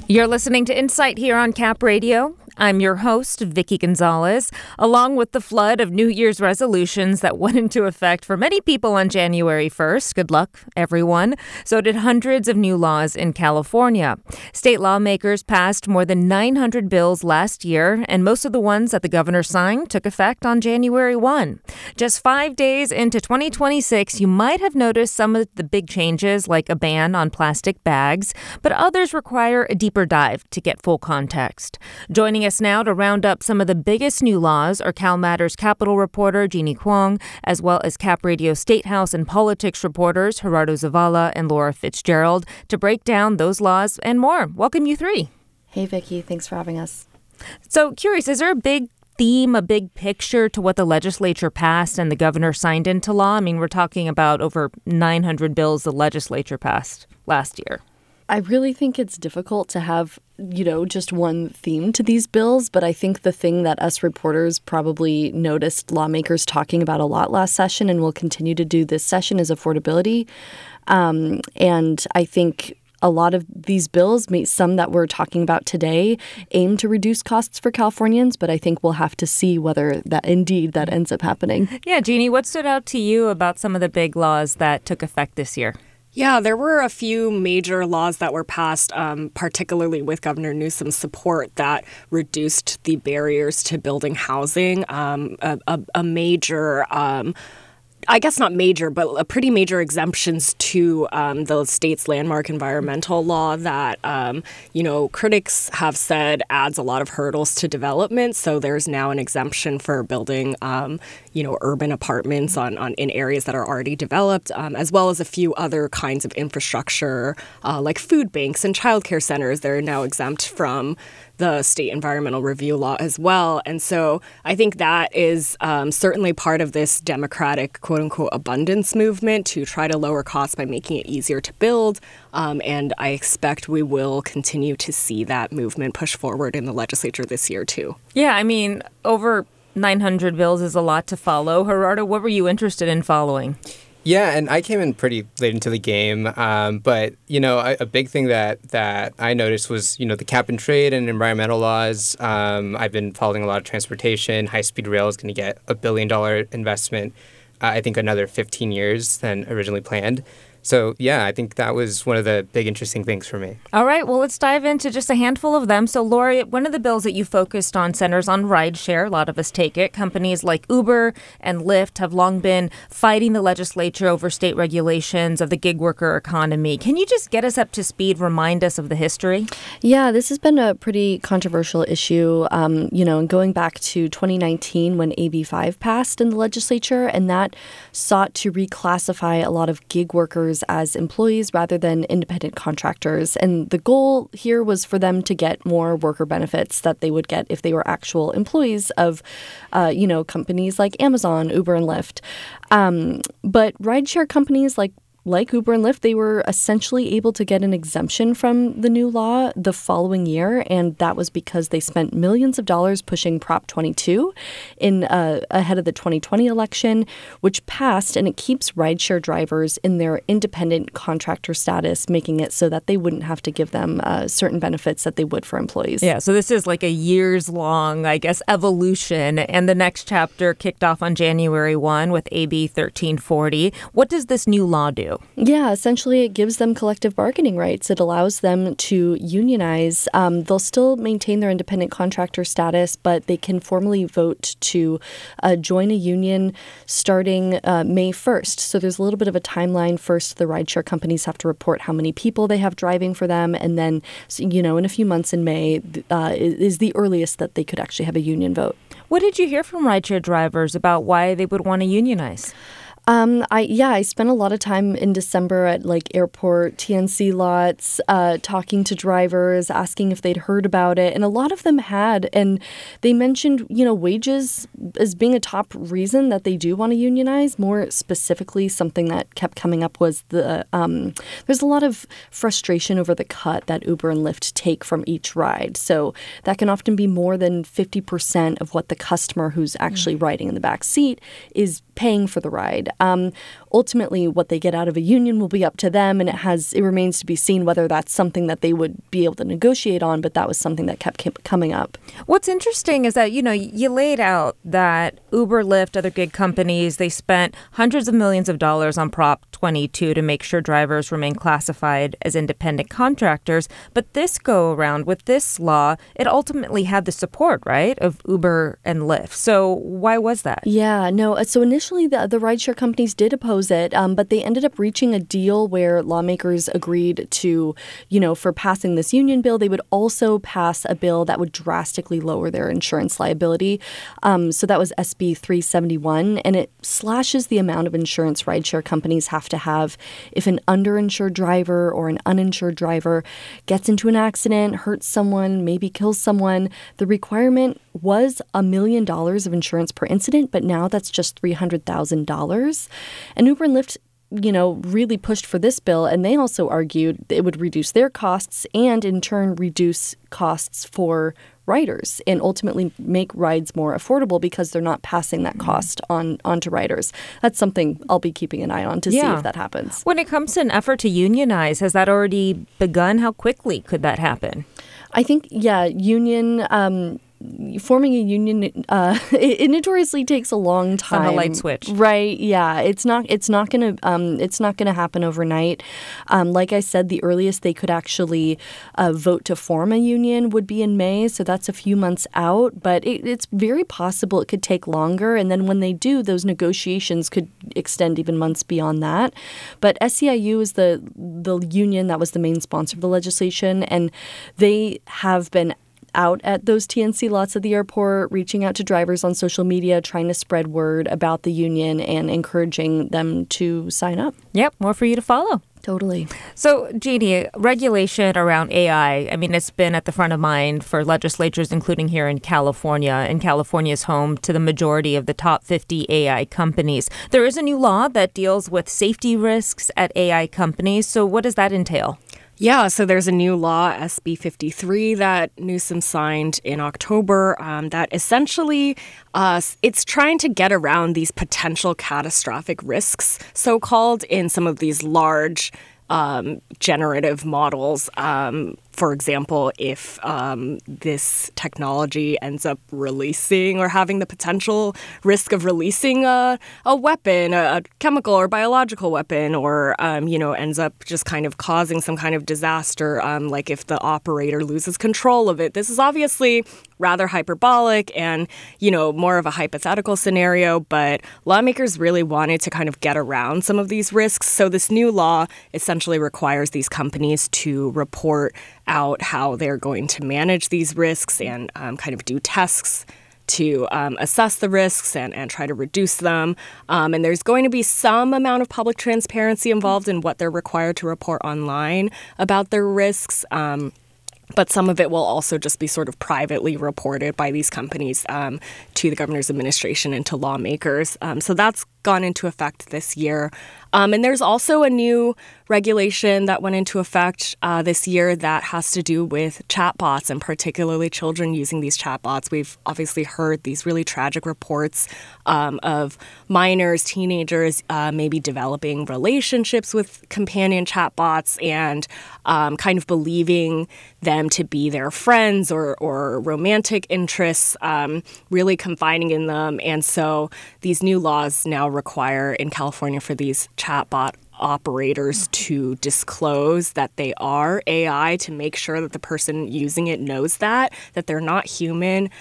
You're listening to Insight here on Cap Radio. I'm your host, Vicky Gonzalez. Along with the flood of New Year's resolutions that went into effect for many people on January 1st, good luck, everyone, so did hundreds of new laws in California. State lawmakers passed more than 900 bills last year, and most of the ones that the governor signed took effect on January 1. Just 5 days into 2026, you might have noticed some of the big changes, like a ban on plastic bags, but others require a deeper dive to get full context. Joining us now to round up some of the biggest new laws are Cal Matters Capitol reporter Jeannie Kwong, as well as Cap Radio State House and Politics reporters Gerardo Zavala and Laura Fitzgerald, to break down those laws and more. Welcome, you three. Hey, Vicky. Thanks for having us. So, curious, is there a big theme, a big picture to what the legislature passed and the governor signed into law? I mean, we're talking about over 900 bills the legislature passed last year. I really think it's difficult to have, just one theme to these bills. But I think the thing that us reporters probably noticed lawmakers talking about a lot last session and will continue to do this session is affordability. And I think a lot of these bills, some that we're talking about today, aim to reduce costs for Californians, but I think we'll have to see whether that ends up happening. Yeah, Jeannie, what stood out to you about some of the big laws that took effect this year? Yeah, there were a few major laws that were passed, particularly with Governor Newsom's support, that reduced the barriers to building housing. A major I guess not major, but a pretty major exemptions to the state's landmark environmental law that, critics have said adds a lot of hurdles to development. So there's now an exemption for building, urban apartments in areas that are already developed, as well as a few other kinds of infrastructure like food banks and childcare centers. They're now exempt from the state environmental review law as well. And so I think that is certainly part of this Democratic, quote unquote, abundance movement to try to lower costs by making it easier to build. And I expect we will continue to see that movement push forward in the legislature this year, too. Yeah, I mean, over 900 bills is a lot to follow. Gerardo, what were you interested in following? Yeah, and I came in pretty late into the game, but, a big thing that I noticed was, the cap and trade and environmental laws. I've been following a lot of transportation. High-speed rail is going to get $1 billion investment, I think another 15 years than originally planned. So, yeah, I think that was one of the big interesting things for me. All right. Well, let's dive into just a handful of them. So, Lori, one of the bills that you focused on centers on rideshare. A lot of us take it. Companies like Uber and Lyft have long been fighting the legislature over state regulations of the gig worker economy. Can you just get us up to speed, remind us of the history? Yeah, this has been a pretty controversial issue, and going back to 2019 when AB 5 passed in the legislature, and that sought to reclassify a lot of gig workers as employees rather than independent contractors. And the goal here was for them to get more worker benefits that they would get if they were actual employees of, companies like Amazon, Uber, and Lyft. But rideshare companies like Uber and Lyft, they were essentially able to get an exemption from the new law the following year, and that was because they spent millions of dollars pushing Prop 22 ahead of the 2020 election, which passed, and it keeps rideshare drivers in their independent contractor status, making it so that they wouldn't have to give them certain benefits that they would for employees. Yeah, so this is like a years-long, evolution, and the next chapter kicked off on January 1 with AB 1340. What does this new law do? Yeah, essentially it gives them collective bargaining rights. It allows them to unionize. They'll still maintain their independent contractor status, but they can formally vote to join a union starting May 1st. So there's a little bit of a timeline. First, the rideshare companies have to report how many people they have driving for them. And then, in a few months in May is the earliest that they could actually have a union vote. What did you hear from rideshare drivers about why they would want to unionize? I spent a lot of time in December at airport TNC lots, talking to drivers, asking if they'd heard about it. And a lot of them had. And they mentioned, wages as being a top reason that they do want to unionize. More specifically, something that kept coming up was there's a lot of frustration over the cut that Uber and Lyft take from each ride. So that can often be more than 50% of what the customer who's actually riding in the back seat is paying for the ride. ultimately what they get out of a union will be up to them, and it remains to be seen whether that's something that they would be able to negotiate on, but that was something that kept coming up. What's interesting is that, you laid out that Uber, Lyft, other gig companies, they spent hundreds of millions of dollars on Prop 22 to make sure drivers remain classified as independent contractors. But this go around with this law, it ultimately had the support, right, of Uber and Lyft. So why was that? Yeah, no. So initially the rideshare companies did oppose it, but they ended up reaching a deal where lawmakers agreed to, for passing this union bill, they would also pass a bill that would drastically lower their insurance liability. So that was SB 371, and it slashes the amount of insurance rideshare companies have to have if an underinsured driver or an uninsured driver gets into an accident, hurts someone, maybe kills someone. The requirement was $1 million of insurance per incident, but now that's just $300,000. And Uber and Lyft really pushed for this bill, and they also argued it would reduce their costs and in turn reduce costs for riders and ultimately make rides more affordable because they're not passing that cost onto riders. That's something I'll be keeping an eye on to see if that happens. When it comes to an effort to unionize, has that already begun? How quickly could that happen? I think, forming a union, it notoriously takes a long time. On a light switch, right? Yeah, it's not gonna happen overnight. Like I said, the earliest they could actually vote to form a union would be in May, so that's a few months out. But it's very possible it could take longer, and then when they do, those negotiations could extend even months beyond that. But SEIU is the union that was the main sponsor of the legislation, and they have been out at those TNC lots at the airport, reaching out to drivers on social media, trying to spread word about the union and encouraging them to sign up. Yep, more for you to follow. Totally. So, Jeannie, regulation around AI, it's been at the front of mind for legislatures, including here in California. And California is home to the majority of the top 50 AI companies. There is a new law that deals with safety risks at AI companies. So what does that entail? Yeah, so there's a new law, SB 53, that Newsom signed in October that essentially it's trying to get around these potential catastrophic risks, so-called, in some of these large generative models. For example, if this technology ends up releasing or having the potential risk of releasing a weapon, a chemical or biological weapon, or, ends up just kind of causing some kind of disaster, like if the operator loses control of it. This is obviously rather hyperbolic and, more of a hypothetical scenario, but lawmakers really wanted to kind of get around some of these risks. So this new law essentially requires these companies to report out how they're going to manage these risks and kind of do tests to assess the risks and try to reduce them. And there's going to be some amount of public transparency involved in what they're required to report online about their risks. But some of it will also just be sort of privately reported by these companies to the governor's administration and to lawmakers. So that's gone into effect this year. And there's also a new regulation that went into effect this year that has to do with chatbots, and particularly children using these chatbots. We've obviously heard these really tragic reports of minors, teenagers maybe developing relationships with companion chatbots and kind of believing them to be their friends or romantic interests, really confiding in them. And so these new laws now require in California for these chatbot operators to disclose that they are AI, to make sure that the person using it knows that they're not human,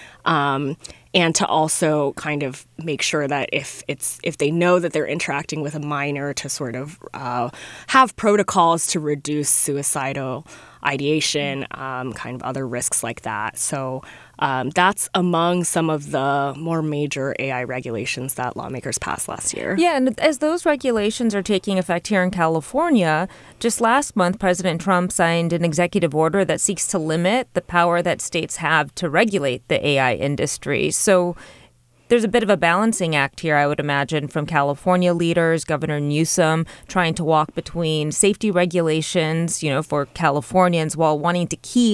and to also kind of make sure that if they know that they're interacting with a minor, to sort of have protocols to reduce suicidal ideation, kind of other risks like that. So that's among some of the more major AI regulations that lawmakers passed last year. Yeah, and as those regulations are taking effect here in California, just last month, President Trump signed an executive order that seeks to limit the power that states have to regulate the AI industry. So there's a bit of a balancing act here, I would imagine, from California leaders, Governor Newsom trying to walk between safety regulations, for Californians while wanting to keep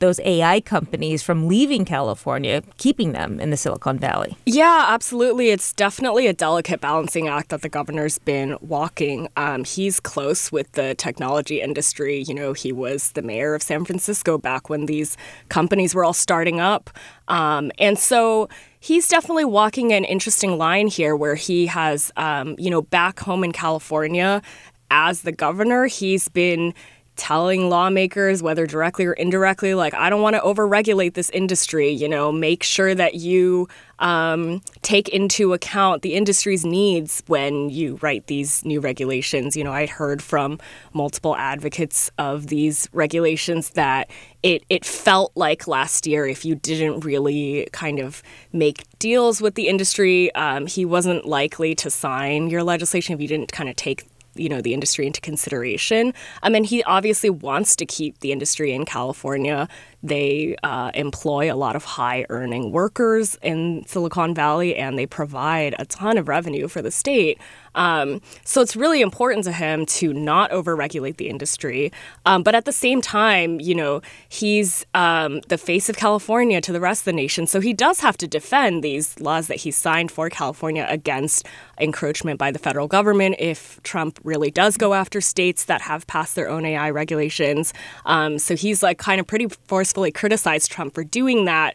those AI companies from leaving California, keeping them in the Silicon Valley. Yeah, absolutely. It's definitely a delicate balancing act that the governor's been walking. He's close with the technology industry. You know, he was the mayor of San Francisco back when these companies were all starting up. And so he's definitely walking an interesting line here where he has, back home in California, as the governor, he's been telling lawmakers, whether directly or indirectly, like, I don't want to overregulate this industry, make sure that you take into account the industry's needs when you write these new regulations. I'd heard from multiple advocates of these regulations that it felt like last year, if you didn't really kind of make deals with the industry, he wasn't likely to sign your legislation if you didn't kind of take the industry into consideration. And he obviously wants to keep the industry in California. They employ a lot of high-earning workers in Silicon Valley, and they provide a ton of revenue for the state. So it's really important to him to not overregulate the industry. But at the same time, he's the face of California to the rest of the nation. So he does have to defend these laws that he signed for California against encroachment by the federal government if Trump really does go after states that have passed their own AI regulations. So he's kind of pretty forcefully criticized Trump for doing that.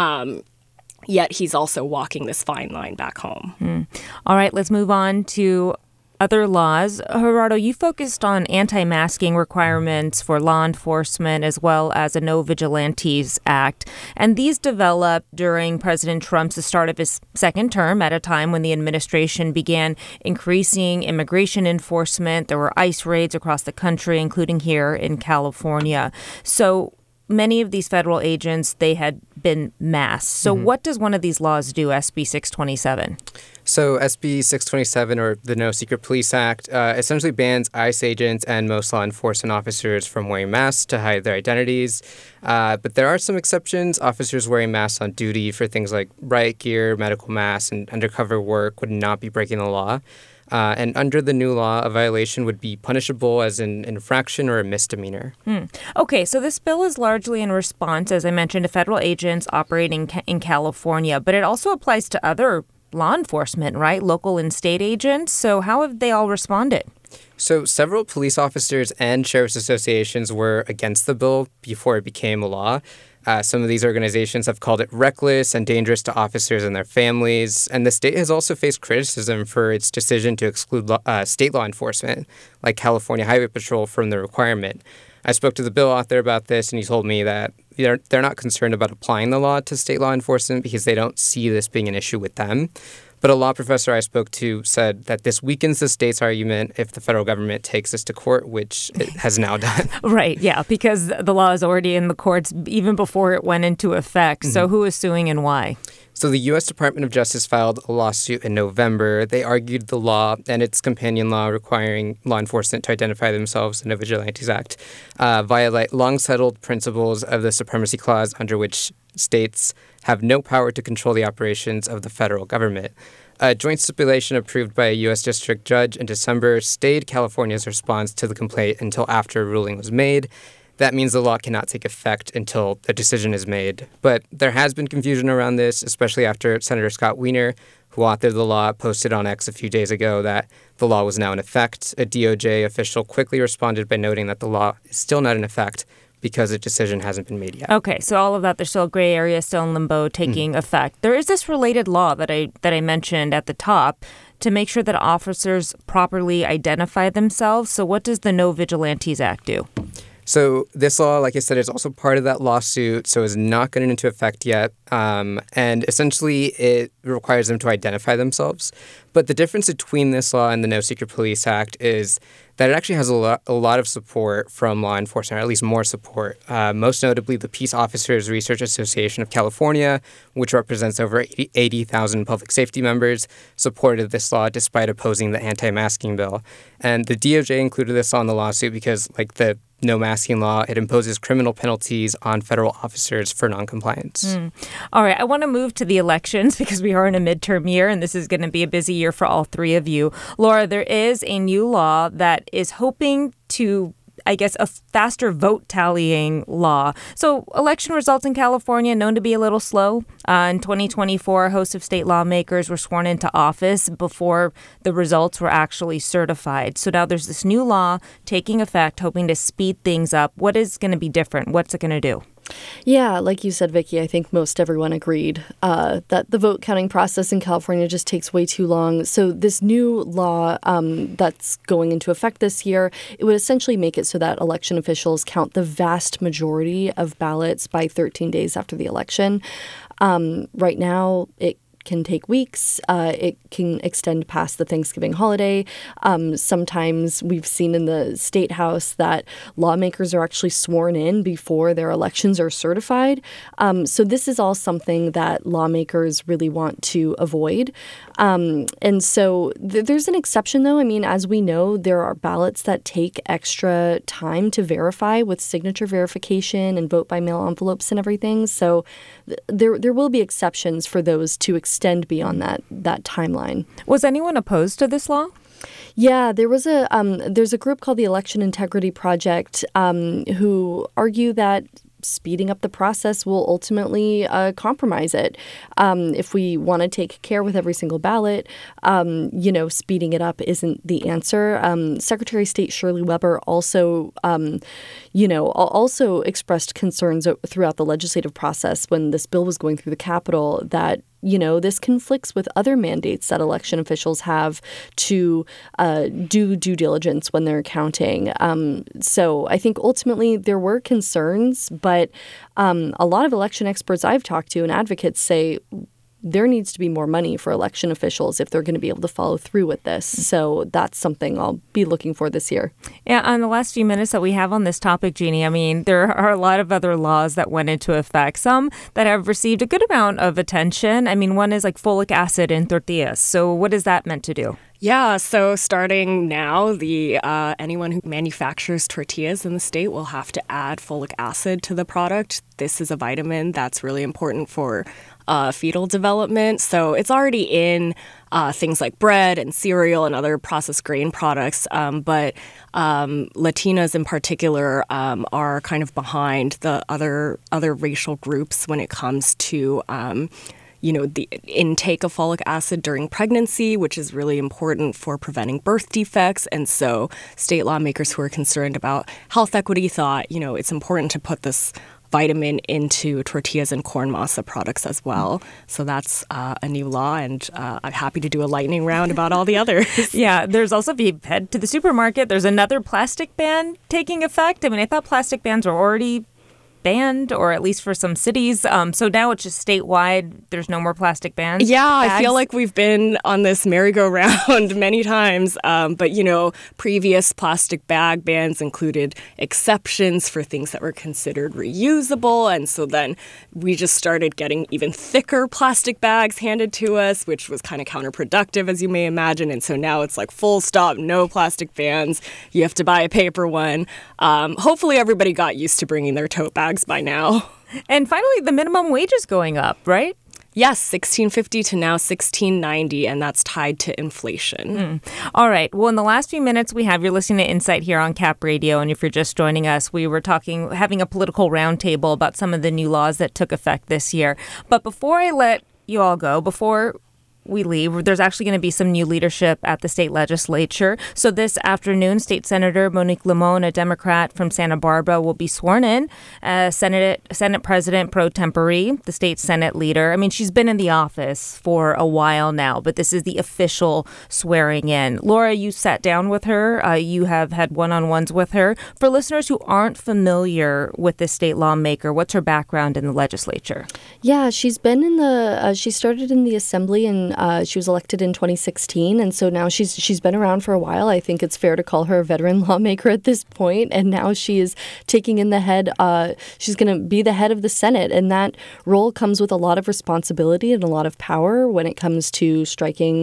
Yet he's also walking this fine line back home. All right, let's move on to other laws. Gerardo, you focused on anti-masking requirements for law enforcement as well as a No Vigilantes Act. And these developed during President Trump's start of his second term at a time when the administration began increasing immigration enforcement. There were ICE raids across the country, including here in California. So many of these federal agents, they had been masked. So what does one of these laws do, SB 627? So SB 627, or the No Secret Police Act, essentially bans ICE agents and most law enforcement officers from wearing masks to hide their identities. But there are some exceptions. Officers wearing masks on duty for things like riot gear, medical masks, and undercover work would not be breaking the law. And under the new law, a violation would be punishable as an infraction or a misdemeanor. Okay, so this bill is largely in response, as I mentioned, to federal agents operating in California, but it also applies to other law enforcement, right? Local and state agents. So how have they all responded? So several police officers and sheriff's associations were against the bill before it became a law. Some of these organizations have called it reckless and dangerous to officers and their families. And the state has also faced criticism for its decision to exclude state law enforcement, like California Highway Patrol, from the requirement. I spoke to the bill author about this, and he told me that they're not concerned about applying the law to state law enforcement because they don't see this being an issue with them. But a law professor I spoke to said that this weakens the state's argument if the federal government takes this to court, which it has now done. Right, yeah, because the law is already in the courts even before it went into effect. So who is suing and why? So the U.S. Department of Justice filed a lawsuit in November. They argued the law and its companion law requiring law enforcement to identify themselves in the Vigilantes Act violate long-settled principles of the Supremacy Clause, under which states have no power to control the operations of the federal government. A joint stipulation approved by a U.S. district judge in December stayed California's response to the complaint until after a ruling was made. That means the law cannot take effect until a decision is made. But there has been confusion around this, especially after Senator Scott Wiener, who authored the law, posted on X a few days ago that the law was now in effect. A DOJ official quickly responded by noting that the law is still not in effect because a decision hasn't been made yet. Okay, so all of that, there's still a gray area, still in limbo, taking effect. There is this related law that I mentioned at the top to make sure that officers properly identify themselves. So what does the No Vigilantes Act do? So this law, like I said, is also part of that lawsuit, so is not going into effect yet. And essentially, it requires them to identify themselves. But the difference between this law and the No Secret Police Act is that it actually has a lot of support from law enforcement, or at least more support. Most notably, the Peace Officers Research Association of California, which represents over 80,000 public safety members, supported this law despite opposing the anti-masking bill. And the DOJ included this law in the lawsuit because, like the no masking law, it imposes criminal penalties on federal officers for noncompliance. All right, I want to move to the elections because we are in a midterm year and this is going to be a busy year for all three of you. Laura, there is a new law that is hoping to I guess, a faster vote tallying law. So election results in California known to be a little slow. In 2024, a host of state lawmakers were sworn into office before the results were actually certified. So now there's this new law taking effect, hoping to speed things up. What is going to be different? What's it going to do? Yeah, like you said, Vicky, I think most everyone agreed that the vote counting process in California just takes way too long. So this new law that's going into effect this year, it would essentially make it so that election officials count the vast majority of ballots by 13 days after the election. Right now, it can take weeks. It can extend past the Thanksgiving holiday. Sometimes we've seen in the state house that lawmakers are actually sworn in before their elections are certified. So this is all something that lawmakers really want to avoid. And so there's an exception, though. I mean, as we know, there are ballots that take extra time to verify with signature verification and vote by mail envelopes and everything. So there will be exceptions for those to extend beyond that timeline. Was anyone opposed to this law? Yeah, there's a group called the Election Integrity Project who argue that speeding up the process will ultimately compromise it. If we want to take care with every single ballot, speeding it up isn't the answer. Secretary of State Shirley Weber also expressed concerns throughout the legislative process when this bill was going through the Capitol that this conflicts with other mandates that election officials have to do due diligence when they're counting. So I think ultimately there were concerns, but a lot of election experts I've talked to and advocates say there needs to be more money for election officials if they're going to be able to follow through with this. So that's something I'll be looking for this year. Yeah, on the last few minutes that we have on this topic, Jeannie, I mean, there are a lot of other laws that went into effect, some that have received a good amount of attention. I mean, one is like folic acid in tortillas. So what is that meant to do? Yeah, so starting now, anyone who manufactures tortillas in the state will have to add folic acid to the product. This is a vitamin that's really important for fetal development. So it's already in things like bread and cereal and other processed grain products. But Latinas in particular are kind of behind the other racial groups when it comes to the intake of folic acid during pregnancy, which is really important for preventing birth defects. And so state lawmakers who are concerned about health equity thought, it's important to put this vitamin into tortillas and corn masa products as well. So that's a new law, and I'm happy to do a lightning round about all the others. Yeah, there's also, if you head to the supermarket, there's another plastic ban taking effect. I mean, I thought plastic bans were already banned, or at least for some cities. So now it's just statewide. There's no more plastic bans. Yeah, I feel like we've been on this merry-go-round many times. But, previous plastic bag bans included exceptions for things that were considered reusable. And so then we just started getting even thicker plastic bags handed to us, which was kind of counterproductive, as you may imagine. And so now it's like full stop, no plastic bans. You have to buy a paper one. Hopefully everybody got used to bringing their tote bags by now. And finally, the minimum wage is going up, right? Yes, $16.50 to now $16.90, and that's tied to inflation. All right. Well, in the last few minutes we have, you're listening to Insight here on Cap Radio, and if you're just joining us, we were having a political roundtable about some of the new laws that took effect this year. But before I let you all go, before we leave, there's actually going to be some new leadership at the state legislature. So this afternoon, State Senator Monique Limon, a Democrat from Santa Barbara, will be sworn in as Senate President pro tempore, the state Senate leader. I mean, she's been in the office for a while now, but this is the official swearing in. Laura, you sat down with her. You have had one-on-ones with her. For listeners who aren't familiar with this state lawmaker, what's her background in the legislature? Yeah, she's been she started in the assembly and she was elected in 2016, and so now she's been around for a while. I think it's fair to call her a veteran lawmaker at this point, and now she is taking in the head. She's going to be the head of the Senate, and that role comes with a lot of responsibility and a lot of power when it comes to striking,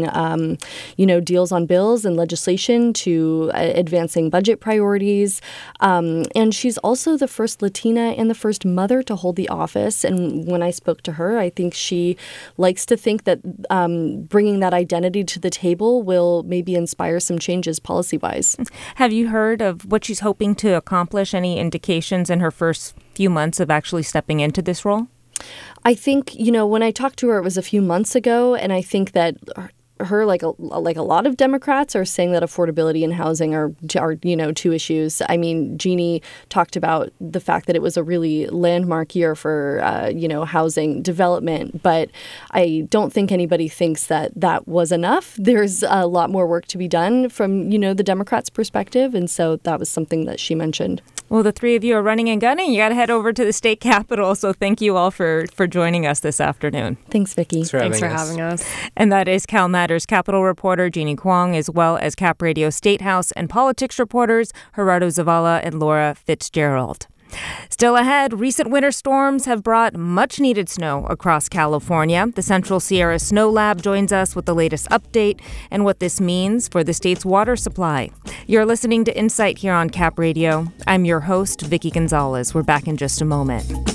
deals on bills and legislation, to advancing budget priorities. And she's also the first Latina and the first mother to hold the office. And when I spoke to her, I think she likes to think that bringing that identity to the table will maybe inspire some changes policy-wise. Have you heard of what she's hoping to accomplish? Any indications in her first few months of actually stepping into this role? I think, when I talked to her, it was a few months ago, and I think that her, like a lot of Democrats, are saying that affordability and housing are two issues. I mean, Jeannie talked about the fact that it was a really landmark year for housing development, but I don't think anybody thinks that was enough. There's a lot more work to be done from the Democrats' perspective, and so that was something that she mentioned. Well, the three of you are running and gunning. You got to head over to the state capitol. So thank you all for joining us this afternoon. Thanks, Vicki. Thanks for having us. And that is Cal Matters Capitol reporter Jeannie Kwong, as well as Cap Radio State House and politics reporters Gerardo Zavala and Laura Fitzgerald. Still ahead, recent winter storms have brought much-needed snow across California. The Central Sierra Snow Lab joins us with the latest update and what this means for the state's water supply. You're listening to Insight here on Cap Radio. I'm your host, Vicki Gonzalez. We're back in just a moment.